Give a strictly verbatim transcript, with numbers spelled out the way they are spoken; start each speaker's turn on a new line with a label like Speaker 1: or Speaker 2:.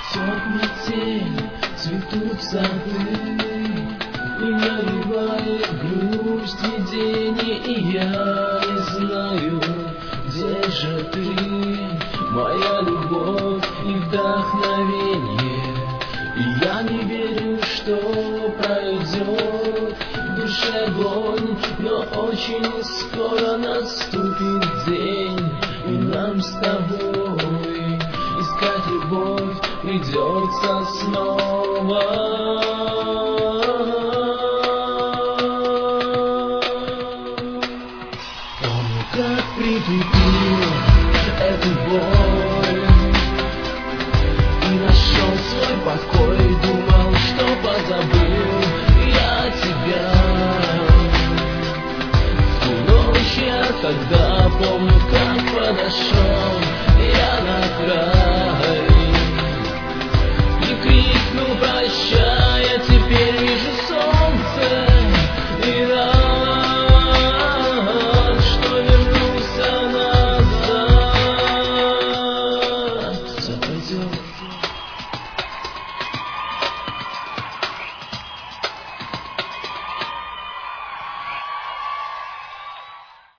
Speaker 1: Цветет метель, цветут сады, и наливает грусть видение, и я не знаю, где же ты, моя любовь и вдохновение. И я не верю, что пройдет в душе боль, но очень скоро наступит день, и нам с тобой искать любовь придется снова. Помню, как притупил эту боль и нашел свой покой, думал, что позабыл я тебя. В ту ночь я тогда, помню, как подошел я на край и крикнул прощай.